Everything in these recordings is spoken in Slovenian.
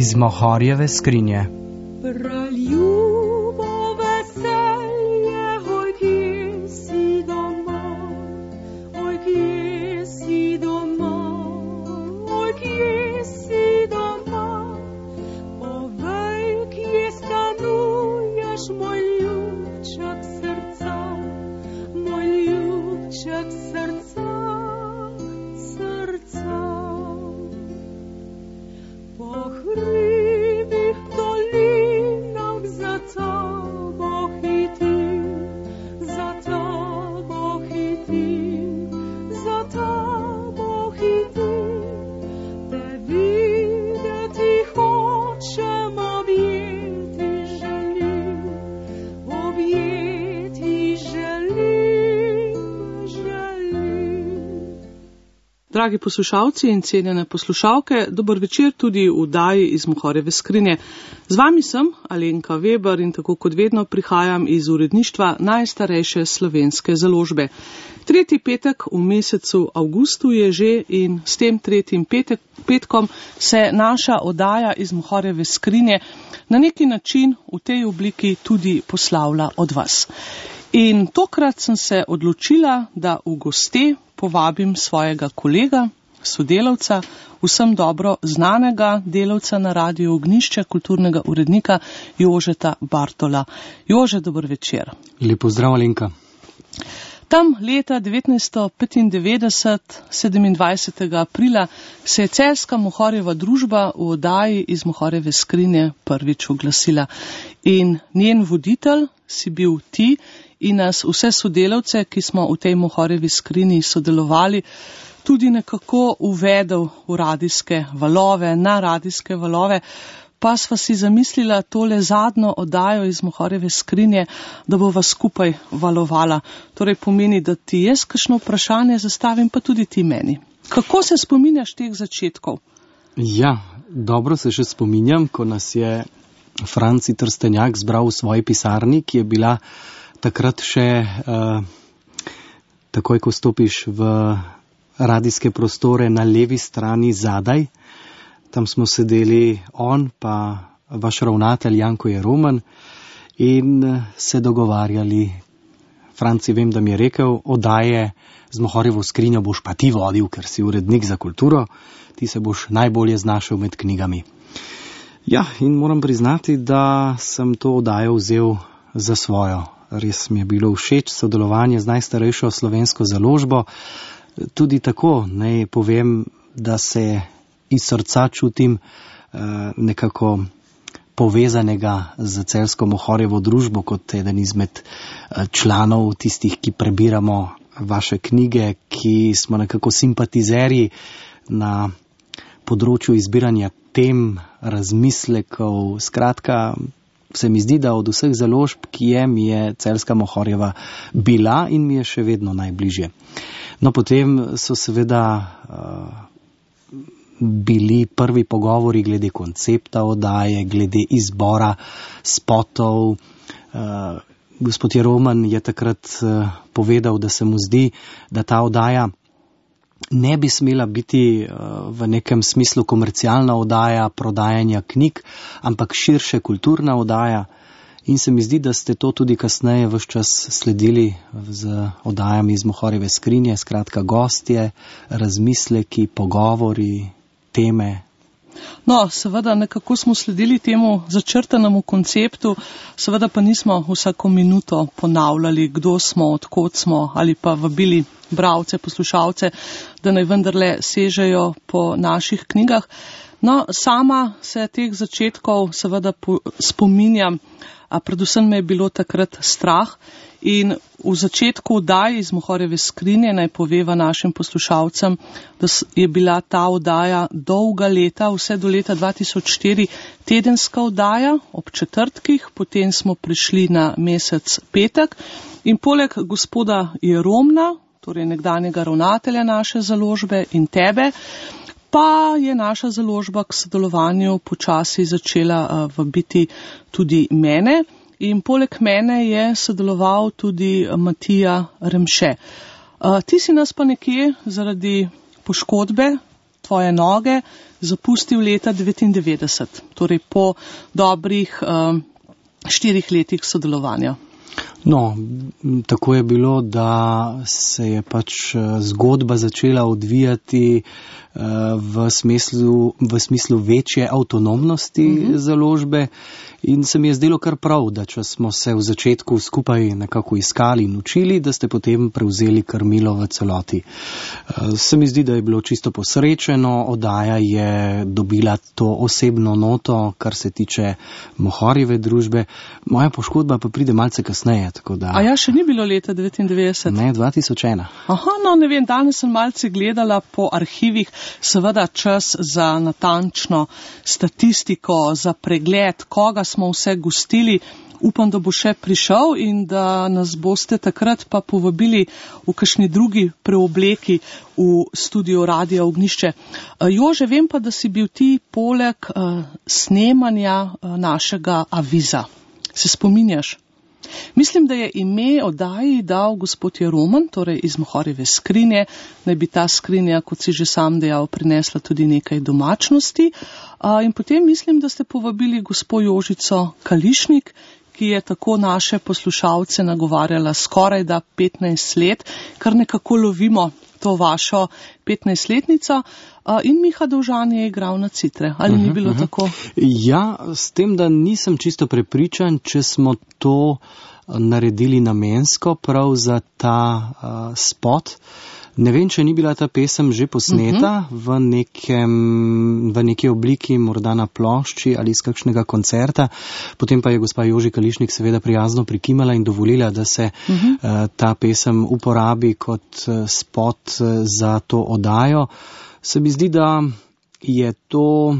iz Mohorjeve skrinje. Dragi poslušalci in cenjene poslušalke, dober večer tudi v oddaji iz Mohorjeve skrinje. Z vami sem Alenka Weber in tako kot vedno prihajam iz uredništva najstarejše slovenske založbe. Tretji petek v mesecu avgustu je že in s tem tretjim petkom se naša oddaja iz Mohorjeve skrinje na neki način v tej obliki tudi poslavlja od vas. In tokrat sem se odločila, da v goste povabim svojega kolega, sodelavca, vsem dobro znanega delavca na Radiu Ognjišče, kulturnega urednika Jožeta Bartola. Jože, dober večer. Lep pozdrav, Alenka. Tam leta 1995, 27. aprila, se je celjska Mohorjeva družba v oddaji iz Mohorjeve skrinje prvič oglasila. In njen voditelj si bil ti in nas vse sodelavce, ki smo v tej Mohorjevi skrinji sodelovali, tudi nekako uvedel v radijske valove, na radijske valove, pa sva si zamislila tole zadnjo oddajo iz Mohorjeve skrinje, da bova skupaj valovala. Torej pomeni, da ti jaz kakšno vprašanje zastavim, pa tudi ti meni. Kako se spominjaš teh začetkov? Ja, dobro se še spominjam, ko nas je Franci Trstenjak zbral v svoji pisarni, ki je bila takrat še takoj, ko stopiš v radijske prostore na levi strani zadaj. Tam smo sedeli on pa vaš ravnatelj Janko Jeroman in se dogovarjali. Franci, vem, da mi je rekel, oddaje z Mohorjevo skrinjo boš pa ti vodil, ker si urednik za kulturo, ti se boš najbolje znašel med knjigami. Ja, in moram priznati, da sem to oddajo vzel za svojo. Res mi je bilo všeč sodelovanje z najstarejšo slovensko založbo. Tudi tako naj povem, da se iz srca čutim nekako povezanega z celjsko Mohorjevo družbo kot eden izmed članov tistih, ki prebiramo vaše knjige, ki smo nekako simpatizerji na področju izbiranja tem, razmislekov. Skratka, se mi zdi, da od vseh založb, ki mi je celjska Mohorjeva bila in mi je še vedno najbližje. No, potem so seveda bili prvi pogovori glede koncepta oddaje, glede izbora spotov. Gospod Jeroman je takrat povedal, da se mu zdi, da ta oddaja ne bi smela biti v nekem smislu komercialna oddaja prodajanja knjig, ampak širše kulturna oddaja. In se mi zdi, da ste to tudi kasneje ves čas sledili z oddajami iz Mohorjeve skrinje, skratka gostje, razmisleki, pogovori, teme. No, seveda nekako smo sledili temu začrtanemu konceptu, seveda pa nismo vsako minuto ponavljali, kdo smo, odkot smo, ali pa vabili bralce, poslušalce, da naj vendarle sežejo po naših knjigah. No, sama se teh začetkov seveda spominjam, a predvsem me je bilo takrat strah in v začetku oddaje iz Mohorjeve skrinje naj poveva našim poslušalcem, da je bila ta oddaja dolga leta, vse do leta 2004, tedenska oddaja ob četrtkih, potem smo prišli na mesec petek in poleg gospoda Jeromna, torej nekdanjega ravnatelja naše založbe in tebe, pa je naša založba k sodelovanju počasi začela vabiti tudi mene in poleg mene je sodeloval tudi Matija Remše. Ti si nas pa nekje zaradi poškodbe svoje noge zapustil leta 1999, torej po dobrih 4 letih sodelovanja. No, tako je bilo, da se je pač zgodba začela odvijati v smislu večje avtonomnosti založbe in se mi je zdelo kar prav, da če smo se v začetku skupaj nekako iskali in učili, da ste potem prevzeli krmilo v celoti. Se mi zdi, da je bilo čisto posrečeno, oddaja je dobila to osebno noto, kar se tiče Mohorjeve družbe. Moja poškodba pa pride malce kasneje. Tako da... A ja, še ni bilo leta 1999? Ne, 2001. Aha, no, ne vem, danes sem malce gledala po arhivih, seveda čas za natančno statistiko, za pregled, koga smo vse gostili. Upam, da bo še prišel in da nas boste takrat pa povabili v kakšni drugi preobleki v studio Radia Ognjišče. Jože, vem pa, da si bil ti poleg snemanja našega aviza. Se spominjaš? Mislim, da je ime oddaji dal gospod Jeroman, torej iz Mohorjeve skrinje. Naj bi ta skrinja, kot si že sam dejal, prinesla tudi nekaj domačnosti. In potem mislim, da ste povabili gospo Jožico Kališnik, ki je tako naše poslušalce nagovarjala skoraj da 15 let, kar nekako lovimo to vašo 15-letnico. In Miha Dovžan je igral na citre. Ali ni bilo tako? Ja, s tem, da nisem čisto prepričan, če smo to naredili namensko prav za ta spot. Ne vem, če ni bila ta pesem že posneta v neki obliki, morda na plošči ali iz kakšnega koncerta. Potem pa je gospa Joži Kališnik seveda prijazno prikimala in dovolila, da se ta pesem uporabi kot spot za to oddajo. Se mi zdi, da je to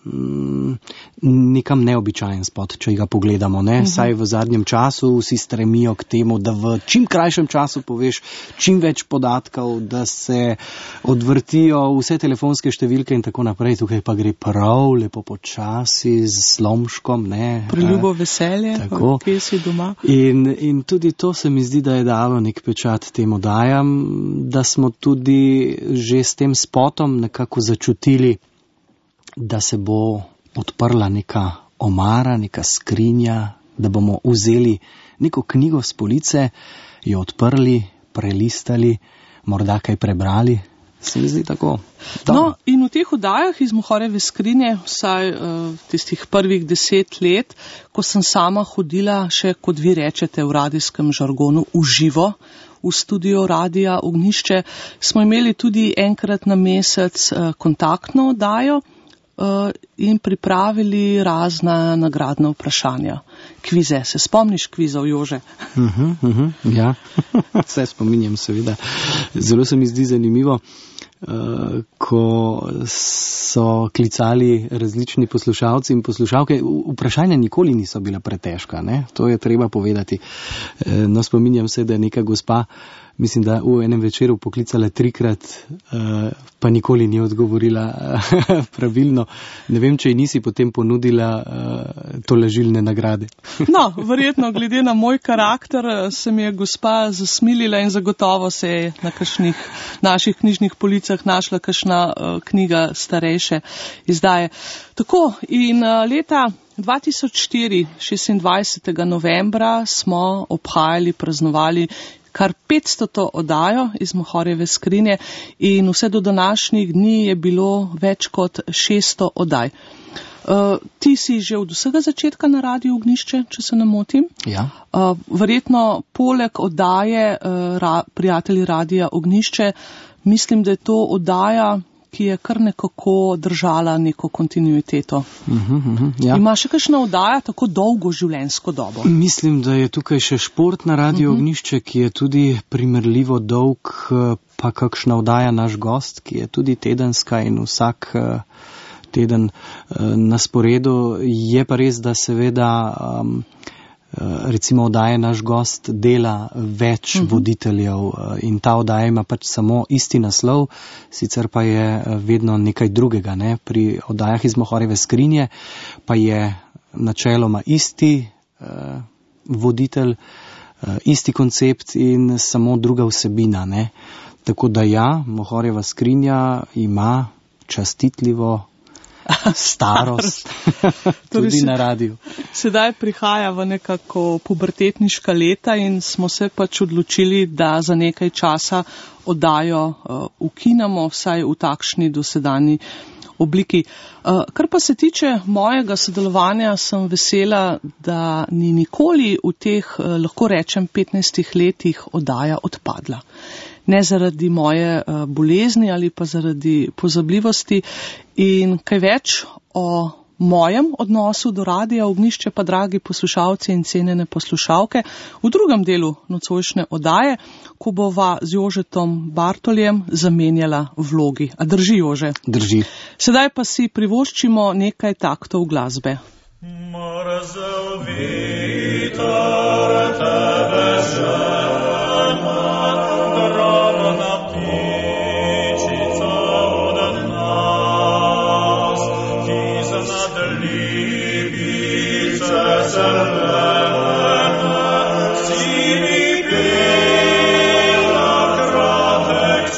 nekam neobičajen spot, če ga pogledamo. Saj v zadnjem času vsi stremijo k temu, da v čim krajšem času poveš čim več podatkov, da se odvrtijo vse telefonske številke in tako naprej. Tukaj pa gre prav lepo počasi z slomškom. Priljubo veselje, kje si doma. In tudi to se mi zdi, da je dalo nek pečat tem oddajam, da smo tudi že s tem spotom nekako začutili, da se bo odprla neka omara, neka skrinja, da bomo vzeli neko knjigo s police, jo odprli, prelistali, morda kaj prebrali. Se mi zdi tako. No, in v teh oddajah iz Mohorjeve skrinje, vsaj tistih prvih 10 let, ko sem sama hodila še, kot vi rečete v radijskem žargonu, v živo, v studio Radia Ognjišče, smo imeli tudi enkrat na mesec kontaktno oddajo in pripravili razna nagradna vprašanja. Kvize. Se spomniš kvizov, Jože? Ja, se spominjam seveda. Zelo se mi zdi zanimivo, ko so klicali različni poslušalci in poslušalke. Vprašanja nikoli niso bila pretežka, to je treba povedati. No, spominjam se, da je neka gospa, mislim, da v enem večeru poklicala 3-krat, pa nikoli ni odgovorila pravilno. Ne vem, če ji nisi potem ponudila tolažilne nagrade. No, verjetno, glede na moj karakter, se mi je gospa zasmilila in zagotovo se je na kakšnih naših knjižnih policah našla kakšna knjiga starejše izdaje. Tako, in leta 2004, 26. novembra, smo obhajali, praznovali kar 500. oddajo iz Mohorjeve skrinje in vse do današnjih dni je bilo več kot 600 oddaj. Ti si že od vsega začetka na Radiu Ognjišče, če se ne motim? Ja. Verjetno poleg oddaje Prijatelji Radia Ognjišče, mislim, da je to oddaja, ki je kar nekako držala neko kontinuiteto. Ja. Ima še kakšna oddaja tako dolgo življenjsko dobo? Mislim, da je tukaj še Šport na Radiu Ognjišče, ki je tudi primerljivo dolg, pa kakšna oddaja Naš gost, ki je tudi tedenska in vsak teden na sporedu. Je pa res, da seveda recimo oddaja Naš gost dela več voditeljev in ta oddaja ima pač samo isti naslov, sicer pa je vedno nekaj drugega. Pri oddajah iz Mohorjeve skrinje pa je načeloma isti voditelj, isti koncept in samo druga vsebina. Tako da ja, Mohorjeva skrinja ima častitljivo starost tudi na radiju. Sedaj prihaja v nekako pubertetniška leta in smo se pač odločili, da za nekaj časa oddajo ukinemo, vsaj v takšni dosedanji obliki. Kar pa se tiče mojega sodelovanja, sem vesela, da ni nikoli v teh, lahko rečem, 15 letih oddaja odpadla. Ne zaradi moje bolezni ali pa zaradi pozabljivosti. In kaj več o mojem odnosu do Radia Ognjišče pa, dragi poslušalci in cenjene poslušalke, v drugem delu nocojšnje oddaje, ko bova z Jožetom Bartoljem zamenjala vlogi. A drži, Jože? Drži. Sedaj pa si privoščimo nekaj taktov glasbe. Mrzel vitar tebe žena, drobna ptičica od nas, ki znad lipice zelene, si mi pela kratek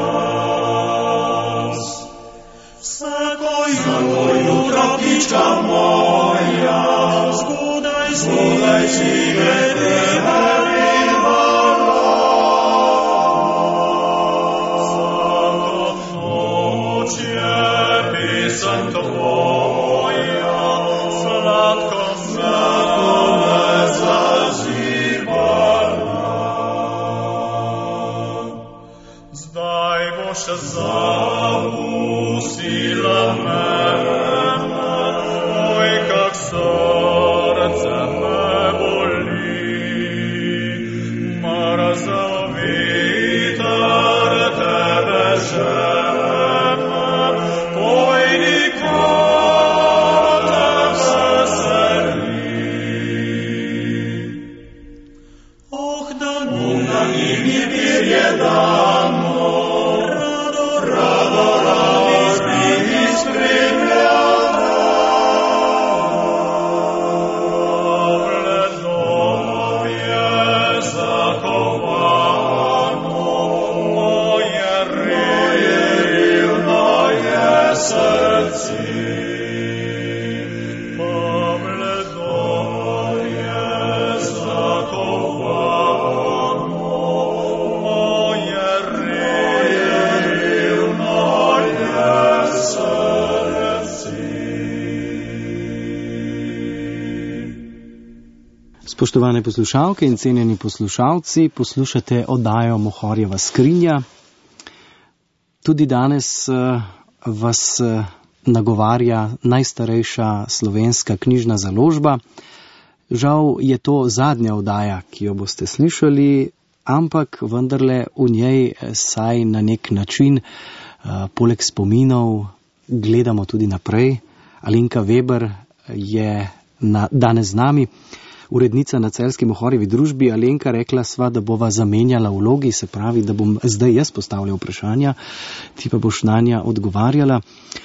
čas. Vsako jutro ptička moja, zgodaj si me pripevala. Vsako noč je pesem tvoja, sladko me zazibala. Zdaj boš zapustila mene, oj, kak srce me boli. Mrzel vitar tebe žene, pojdi, ko te veseli. Oh, da ni mi birje dano, rado zbiti spremljala. Bledom je zakovano moje revno je srce. Bledom je zakovano moje revno je srce. Spoštovane poslušalke in cenjeni poslušalci, poslušate oddajo Mohorjeva skrinja. Tudi danes vas nagovarja najstarejša slovenska knjižna založba. Žal je to zadnja oddaja, ki jo boste slišali, ampak vendarle v njej saj na nek način, poleg spominov, gledamo tudi naprej. Alenka Weber je danes z nami, urednica na celjski Mohorjevi družbi. Alenka, rekla sva, da bova zamenjala vlogi, se pravi, da bom zdaj jaz postavljal vprašanja, ti pa boš nanja odgovarjala.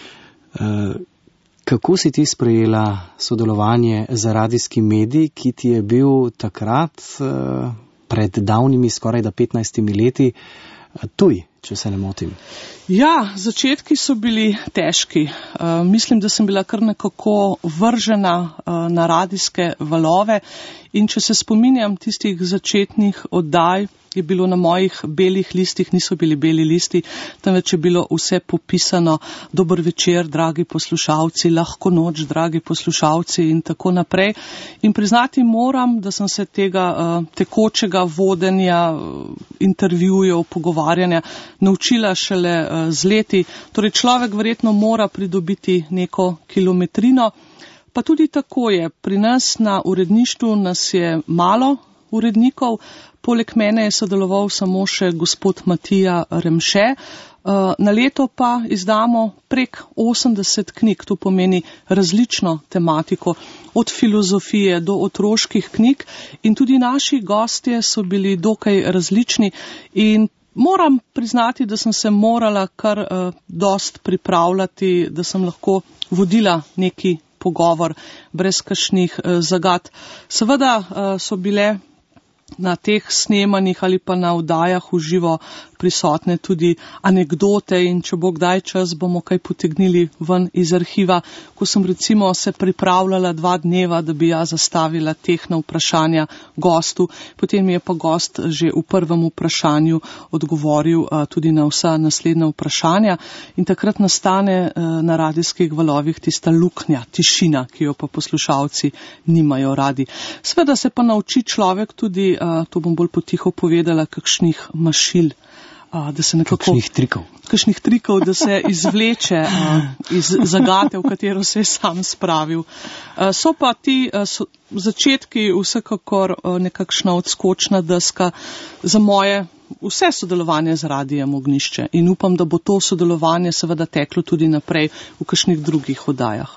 Kako si ti sprejela sodelovanje z radijskim medij, ki ti je bil takrat, pred davnimi, skoraj da 15 leti, tuj, če se ne motim? Ja, začetki so bili težki. Mislim, da sem bila kar nekako vržena na radijske valove in če se spominjam tistih začetnih oddaj, je bilo na mojih belih listih, niso bili beli listi, temveč je bilo vse popisano: dober večer, dragi poslušalci, lahko noč, dragi poslušalci in tako naprej. In priznati moram, da sem se tega tekočega vodenja, intervjujev, pogovarjanja naučila šele z leti. Torej človek verjetno mora pridobiti neko kilometrino, pa tudi tako je. Pri nas na uredništvu nas je malo urednikov. Poleg mene je sodeloval samo še gospod Matija Remše. Na leto pa izdamo prek 80 knjig, to pomeni različno tematiko, od filozofije do otroških knjig, in tudi naši gostje so bili dokaj različni in moram priznati, da sem se morala kar dost pripravljati, da sem lahko vodila neki pogovor brez kakšnih zagat. Seveda so bile na teh snemanjih ali pa na oddajah v živo prisotne tudi anekdote in če bo kdaj čas, bomo kaj potegnili ven iz arhiva. Ko sem recimo se pripravljala 2 dneva, da bi jaz zastavila tehna vprašanja gostu, potem je pa gost že v prvem vprašanju odgovoril tudi na vsa naslednja vprašanja in takrat nastane na radijskih valovih tista luknja, tišina, ki jo pa poslušalci nimajo radi. Seveda se pa nauči človek tudi, to bom bolj potiho povedala, kakšnih mašil, da se nekako... Kakšnih trikov, da se izvleče iz zagate, v katero se je sam spravil. So pa ti začetki vsekakor nekakšna odskočna deska za moje vse sodelovanje z Radijem Ognjišče in upam, da bo to sodelovanje seveda teklo tudi naprej v kakšnih drugih oddajah.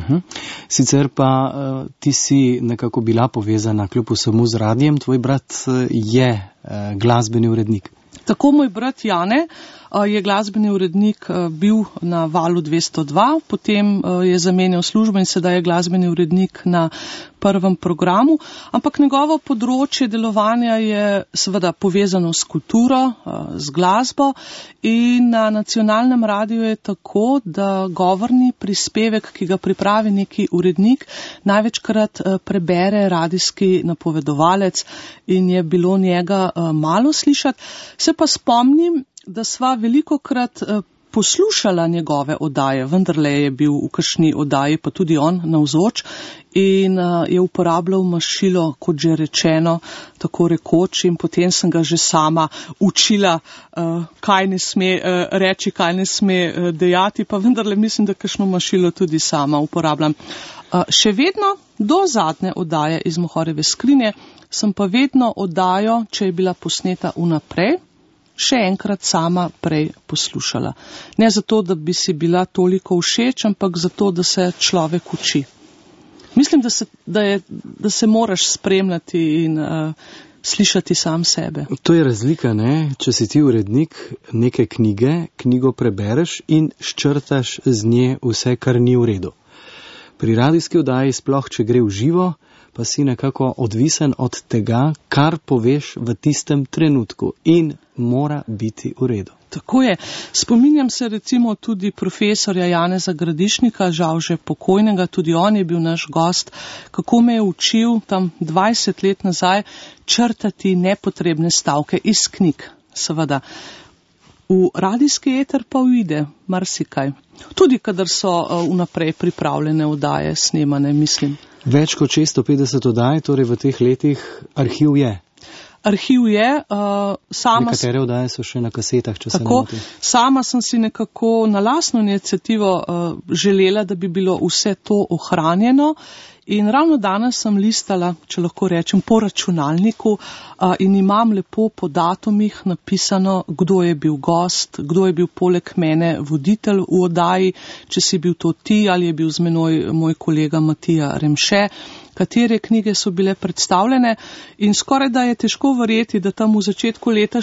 Sicer pa ti si nekako bila povezana kljub vsemu z radijem, tvoj brat je glasbeni urednik. Tako moj brat Jane je glasbeni urednik bil na Valu 202, potem je zamenjal službo in sedaj je glasbeni urednik na prvem programu, ampak njegovo področje delovanja je seveda povezano s kulturo, z glasbo in na nacionalnem radiju je tako, da govorni prispevek, ki ga pripravi neki urednik, največkrat prebere radijski napovedovalec in je bilo njega malo slišati. Se pa spomnim, da sva velikokrat poslušala njegove oddaje, vendarle je bil v kakšni oddaji pa tudi on navzoč in je uporabljal mašilo, kot že rečeno, tako rekoč in potem sem ga že sama učila, kaj ne sme reči, kaj ne sme dejati, pa vendarle mislim, da kakšno mašilo tudi sama uporabljam. Še vedno do zadnje oddaje iz Mohorjeve skrinje sem pa vedno oddajo, če je bila posneta vnaprej, še enkrat sama prej poslušala. Ne zato, da bi si bila toliko všeč, ampak zato, da se človek uči. Mislim, da se moraš spremljati in slišati sam sebe. To je razlika, ne? Če si ti urednik neke knjige, knjigo prebereš in ščrtaš z nje vse, kar ni v redu. Pri radijski oddaji, sploh če gre v živo, pa si nekako odvisen od tega, kar poveš v tistem trenutku in mora biti v redu. Tako je. Spominjam se recimo tudi profesorja Janeza Gradišnika, žal že pokojnega, tudi on je bil naš gost, kako me je učil tam 20 let nazaj črtati nepotrebne stavke iz knjig, seveda. V radijski eter pa uide marsikaj. Tudi kadar so vnaprej pripravljene oddaje, snemane, mislim. Več kot 650 oddaj, torej v teh letih arhiv je. Arhiv je. Nekatere oddaje so še na kasetah, če se ne motim. Sama sem si nekako na lastno iniciativo želela, da bi bilo vse to ohranjeno. In ravno danes sem listala, če lahko rečem, po računalniku in imam lepo po datumih napisano, kdo je bil gost, kdo je bil poleg mene voditelj v oddaji, če si bil to ti ali je bil z menoj moj kolega Matija Remše, katere knjige so bile predstavljene in skoraj da je težko verjeti, da tam v začetku leta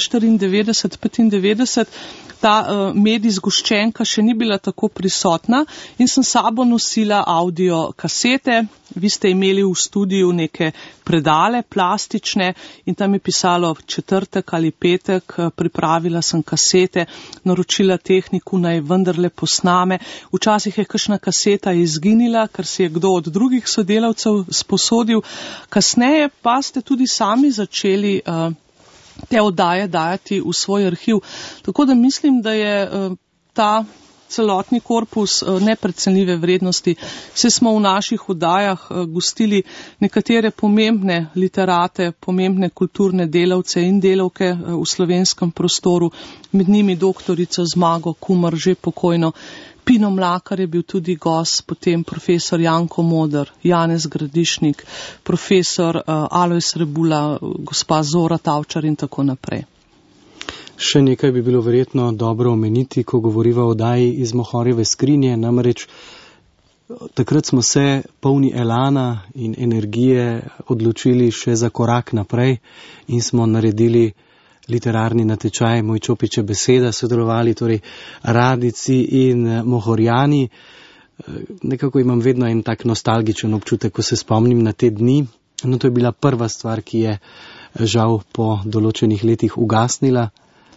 94-95 ta medij zgoščenka še ni bila tako prisotna in sem sabo nosila audio kasete. Vi ste imeli v studiu neke predale plastične in tam je pisalo četrtek ali petek, pripravila sem kasete, naročila tehniku naj vendarle posname. Včasih je kakšna kaseta izginila, ker si je kdo od drugih sodelavcev sposodil. Kasneje pa ste tudi sami začeli te oddaje dajati v svoj arhiv. Tako da mislim, da je ta celotni korpus neprecenljive vrednosti. Vse smo v naših oddajah gostili nekatere pomembne literate, pomembne kulturne delavce in delavke v slovenskem prostoru, med njimi doktorico Zmago Kumar, že pokojno, Pino Mlakar je bil tudi gost, potem profesor Janko Moder, Janez Gradišnik, profesor Alojz Rebula, gospa Zora Tavčar in tako naprej. Še nekaj bi bilo verjetno dobro omeniti, ko govoriva o oddaji iz Mohorjeve skrinje, namreč takrat smo se polni elana in energije odločili še za korak naprej in smo naredili literarni natečaj Moj čopiče beseda, sodelovali torej radijci in mohorjani. Nekako imam vedno en tak nostalgičen občutek, ko se spomnim na te dni. No, to je bila prva stvar, ki je žal po določenih letih ugasnila.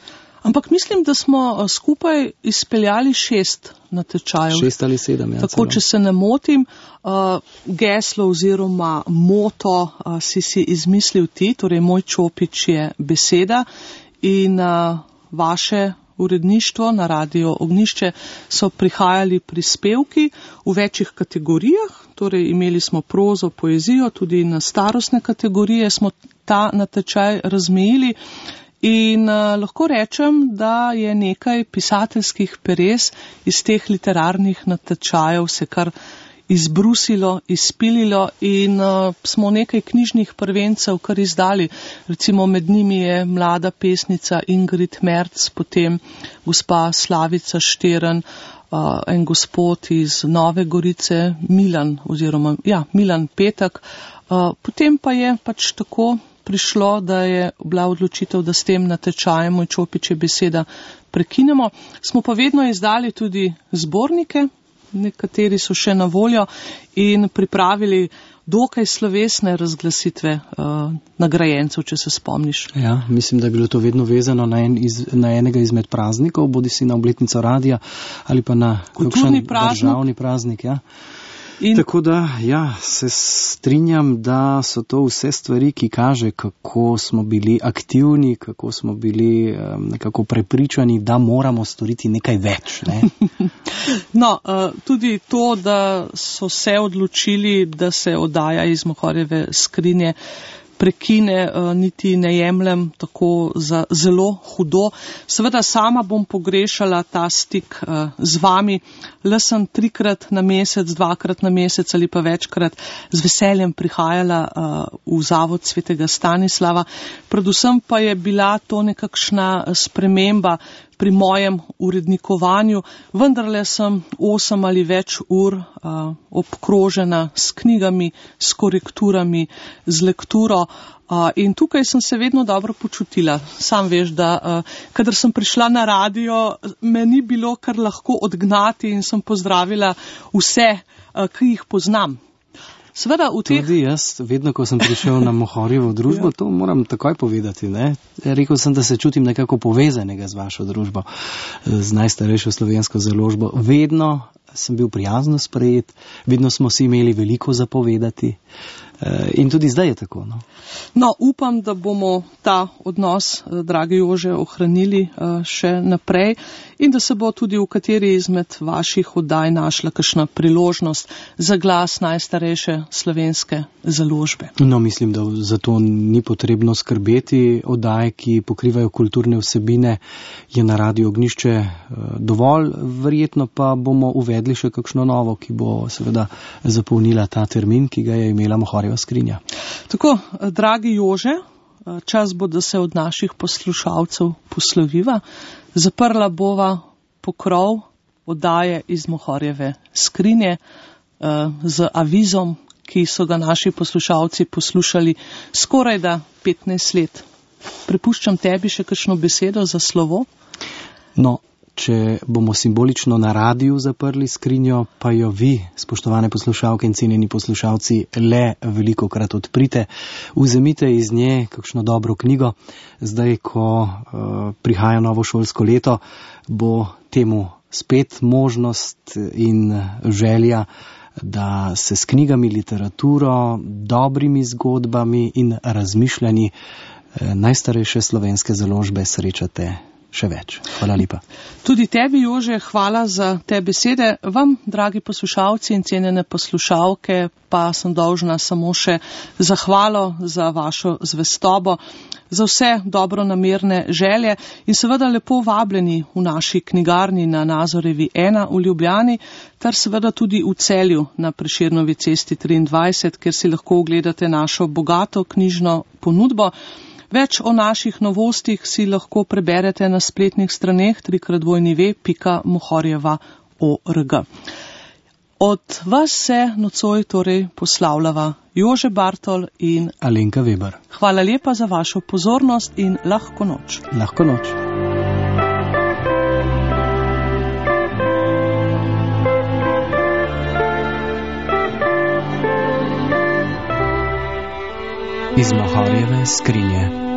Ampak mislim, da smo skupaj izpeljali 6 natečajev. 6 ali 7, ja. Tako, celo. če se ne motim, geslo oziroma moto si izmislil ti, torej Moj čopič je beseda in vaše uredništvo na Radio Ognjišče so prihajali prispevki v večjih kategorijah, torej imeli smo prozo, poezijo, tudi na starostne kategorije smo ta natečaj razmejili in lahko rečem, da je nekaj pisateljskih peres iz teh literarnih natečajev se kar izbrusilo, izpililo in smo nekaj knjižnih prvencev kar izdali. Recimo med njimi je mlada pesnica Ingrid Merc, potem gospa Slavica Štern, en gospod iz Nove Gorice, Milan Petek. Potem pa je pač tako prišlo, da je bila odločitev, da s tem natečajem Moj čopič je beseda prekinemo. Smo pa vedno izdali tudi zbornike, nekateri so še na voljo in pripravili dokaj slovesne razglasitve nagrajencev, če se spomniš. Ja, mislim, da je bilo to vedno vezano na enega izmed praznikov, bodi si na obletnico radija ali pa na kulturni praznik. Državni praznik, ja. Tako da, ja, se strinjam, da so to vse stvari, ki kaže, kako smo bili aktivni, kako smo bili nekako prepričani, da moramo storiti nekaj več. Ne? No, tudi to, da so se odločili, da se oddaja iz Mohorjeve skrinje prekine, niti ne jemljem tako za zelo hudo. Seveda sama bom pogrešala ta stik z vami. Le sem 3-krat na mesec, 2-krat na mesec ali pa večkrat z veseljem prihajala v Zavod svetega Stanislava. Predvsem pa je bila to nekakšna sprememba pri mojem urednikovanju. Vendarle sem 8 ali več ur obkrožena s knjigami, s korekturami, z lekturo. In tukaj sem se vedno dobro počutila. Sam veš, da kadar sem prišla na radio, me ni bilo kar lahko odgnati in sem pozdravila vse, ki jih poznam. Seveda Tudi jaz, vedno ko sem prišel na Mohorjevo družbo, to moram takoj povedati. Ne? Rekel sem, da se čutim nekako povezanega z vašo družbo, z najstarejšo slovensko založbo. Vedno sem bil prijazno sprejet, vedno smo si imeli veliko zapovedati. In tudi zdaj je tako. No, upam, da bomo ta odnos, dragi Jože, ohranili še naprej in da se bo tudi v kateri izmed vaših oddaj našla kakšna priložnost za glas najstarejše slovenske založbe. No, mislim, da za to ni potrebno skrbeti. Oddaje, ki pokrivajo kulturne vsebine, je na Radio Ognjišče dovolj. Verjetno pa bomo uvedli še kakšno novo, ki bo seveda zapolnila ta termin, ki ga je imela Mohorjeva skrinja. Tako, dragi Jože, čas bo, da se od naših poslušalcev posloviva. Zaprla bova pokrov oddaje iz Mohorjeve skrinje z avizom, ki so ga naši poslušalci poslušali skorajda 15 let. Prepuščam tebi še kakšno besedo za slovo? No, če bomo simbolično na radiju zaprli skrinjo, pa jo vi, spoštovane poslušalke in cenjeni poslušalci, le velikokrat odprite. Vzemite iz nje kakšno dobro knjigo. Zdaj, ko prihaja novo šolsko leto, bo temu spet možnost in želja, da se s knjigami, literaturo, dobrimi zgodbami in razmišljanji najstarejše slovenske založbe srečate še več. Hvala lepa. Tudi tebi, Jože, hvala za te besede. Vam, dragi poslušalci in cenjene poslušalke, pa sem dolžna samo še zahvalo za vašo zvestobo, za vse dobronamerne želje in seveda lepo vabljeni v naši knjigarni na Nazorevi 1 v Ljubljani, ter seveda tudi v Celju na Prešernovi cesti 23, kjer si lahko ogledate našo bogato knjižno ponudbo. Več o naših novostih si lahko preberete na spletnih straneh www.mohorjeva.org. Od vas se nocoj torej poslavljava Jože Bartol in Alenka Weber. Hvala lepa za vašo pozornost in lahko noč. Lahko noč. Iz Mohorjeve skrinje.